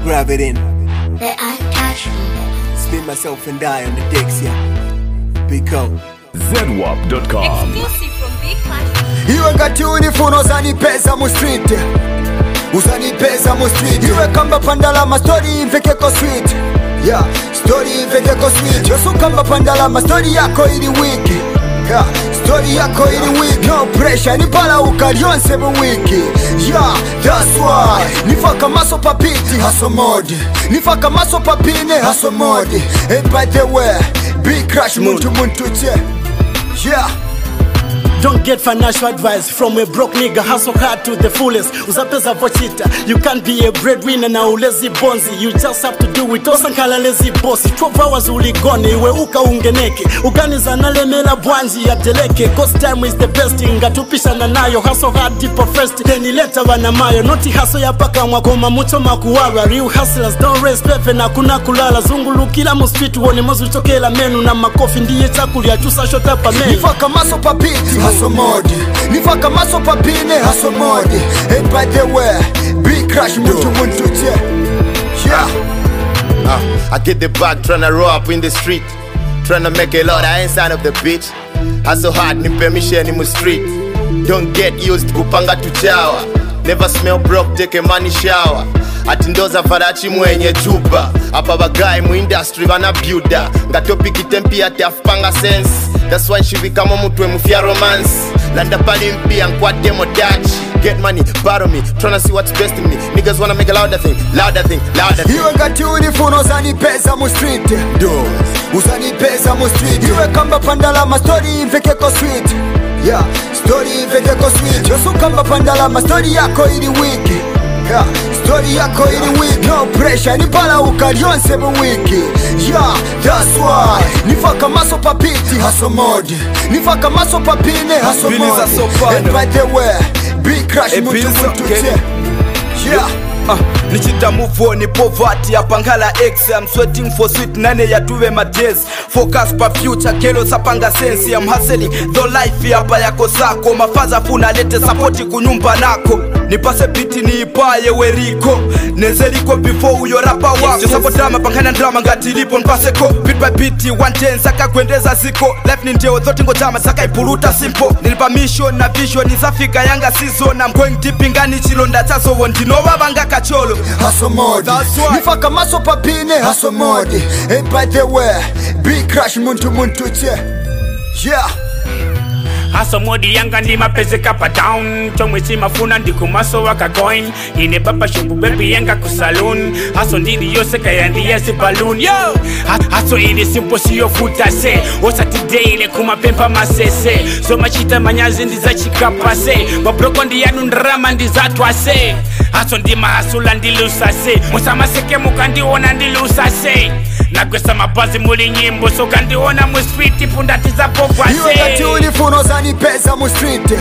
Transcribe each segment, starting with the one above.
grab it in. Let I touch you. Spin myself and die on the decks, yeah. Pico. ZWAP.com. Exclusive from Big Clash. Iwe ngati unifuno uzanipeza mu street, uzanipeza mu street. Iwe kamba pandalama story imvekeko sweet, yeah, story imvekeko sweet. Yosu kamba pandalama story yako ili wiki, yeah, story yako ili wiki. No pressure, nipala ukaryonse mu wiki, yeah, that's why. Nifaka maso papiti, hustle mode. Nifaka maso papine, hustle mode. And by the way, Big Crash muntu che, yeah. Don't get financial advice from a broke nigga. Hustle hard to the fullest. Uzapeza vochita. You can't be a breadwinner na ulezi bonzi. You just have to do it. Osankala lazy bossy. 12 hours uligone. Iwe uka ungeneke. Uganiza nalemela bwanzi ya teleke. Cause time is the best thing. Gatupisha na nayo. Hustle hard deeper first. Then ileta wanamayo. Noti hustle ya paka mwakoma mucho makuwara. Real hustlers don't raise pepe na kuna kulala. Zungulu kila muspitu wone mozu chokela menu. Na makofi ndiye chakuli ya chusa shota pa menu. Nifaka maso papiti, hustle mode. Nifaka maso papine, hustle mode. And by the way, Big Crash muntu che, yeah. I get the bag tryna roll up in the street, tryna make a lot. I ain't sign of the bitch. Hustle hard, ni permission in the street. Don't get used kupanga tuchawa. Never smell broke, take a money shower. Atindoza farachi mwenye chupa. Apa bagai mu industry wana builder. Ngatopi kitempi ati afpanga sense. That's why she become mutwe mufia romance. Landa pali mpi and quad demo touch. Get money, borrow me, tryna see what's best in me. Niggas wanna make a louder thing, louder thing, louder thing. Iwe ngati unifuno uzanipeza mu street, uzanipeza mu street. Iwe kamba pandalama story imvekeko sweet, yeah, story imvekeko sweet. Yosu kamba pandalama story yako ili wiki, yeah, story yako ili wiki. No pressure, nipala ukaryonse mu wiki, yeah, that's why. Nifaka maso papiti, hustle mode. Nifaka maso papine, hustle mode. And by the way, Big Crash muntu che, yeah. Nichita move on, poverty apangala X. I'm sweating for sweet nane ya tuwe majez. Focus pa future, kelo sapanga sensi. I'm hustling, though life yapa yako sako. Mafaza funa lete support kunyumba nako. Nipase biti ni ipaye weriko. Nezeriko before uyo rapa wako. Josako drama, pangana drama ngati lipo npaseko. Bit by beat, 110 saka kuendeza ziko. Life ni ndeo, thoti ngojama saka ipuruta simple. Nilipa mission na vision, nizafika yanga season. I'm going deep ingani chilonda chaso wondino wabanga kacholo. Hustle mode. Nifaka maso papine, hustle mode. And by the way, Big Crash muntu che, yeah. Hustle mode yanga ndi mapeze kapa down. Chomwe si mafuna ndi kumaso waka coin. Ine papa shubu baby yanga kusaloon. Hustle ndidi yose kaya ndi yesi balloon. Yo! Hustle ili simple siyo futa se. Osa today ile kumapempa masese. So machita manyazi ndi za chikapa se. Mabroko ndi yanu ndrama ndi za twase. Hustle ndi mahasula ndi lusa se. Musa maseke muka ndi ona ndi lusa se. Nagwesa mabazi muli nyimbo. So kandi ona mu street pundati za popwa se. Iwe ngati unifuno uzanipeza mu street,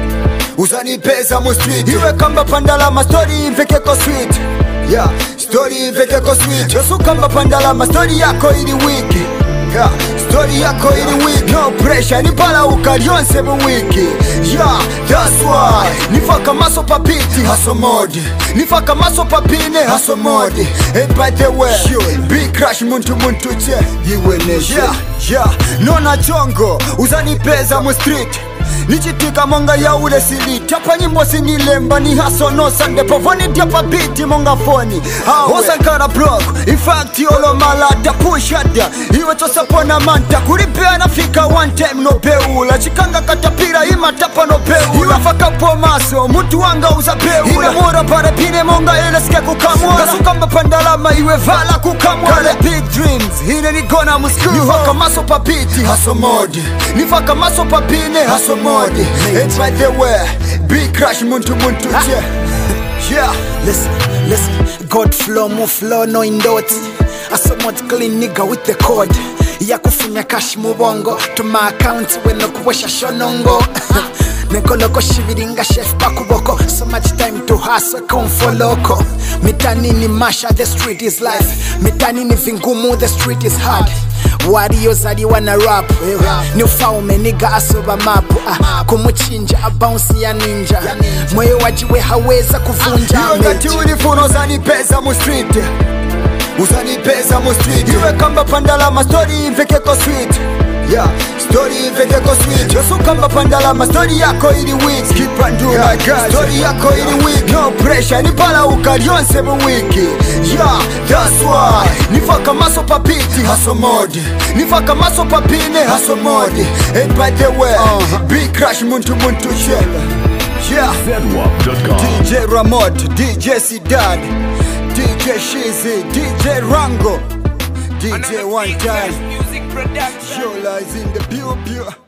uzanipeza mu street. Iwe kamba pandalama story imvekeko sweet, yeah, story imvekeko sweet. Yosu kamba pandalama story yako ili wiki, yeah, story yako ili wiki. No pressure, nipala ukaryonse mu wiki, yeah, that's why. Nifaka maso papiti, hustle mode. Nifaka maso papine, hustle mode. And by the way, Big Crash muntu che, iwe neshe, yeah. Nona chongo, uzanipeza mu street. Nichitika monga ya ule sili. Tapa nyimbo sinilemba ni haso no sande. Povoni diapa biti monga foni. Osankara block, in fact yolo malata pushada. Iwe tosapona manta. Kuripea nafika one time no peula. Chikanga katapira ima tapa no peula. Iwe faka po maso, mutu wanga uza peula. Ine mora pare pine monga ele sike kukamura. Kasukamba pandalama iwe vala kukamura. Kale big dreams, hine ni gona muskuva. Nifaka maso papiti, hustle mode. Nifaka maso papine, hustle mode. It's right the way, Big Crash muntu che, yeah. Listen, God flow, move flow, no indoti. I so much clean nigga with the code. Ya kufunya cash mubongo. To my account, we no kuwesha shonongo. Nekoloko shiviringa chef pakuboko. So much time to hustle, come for loco. Mitani ni masha, the street is life. Mitani ni vingumu, the street is hard. warriors ali wana rap ni ufaume niga asoba mapu kumuchinja abounce ya ninja moyo wajiwe haweza kuvunja ngati ulifuno zanipeza mu street uzanipeza mu street iwe kamba pandalama story imvekeko sweet yeah, story imvekeko sweet yosu kamba pandalama story yako ili week keep on doing my God story yako ili week no pressure ni pala ukalyonse mu wiki yeah, that's why nifaka maso papiti haso mode nifaka maso papine haso mode and by the way big crash muntu shela yeah ZWAP.com. DJ Ramot, DJ Sidad, DJ Shizzy, DJ Rango, DJ One Time. Show lies in the pure.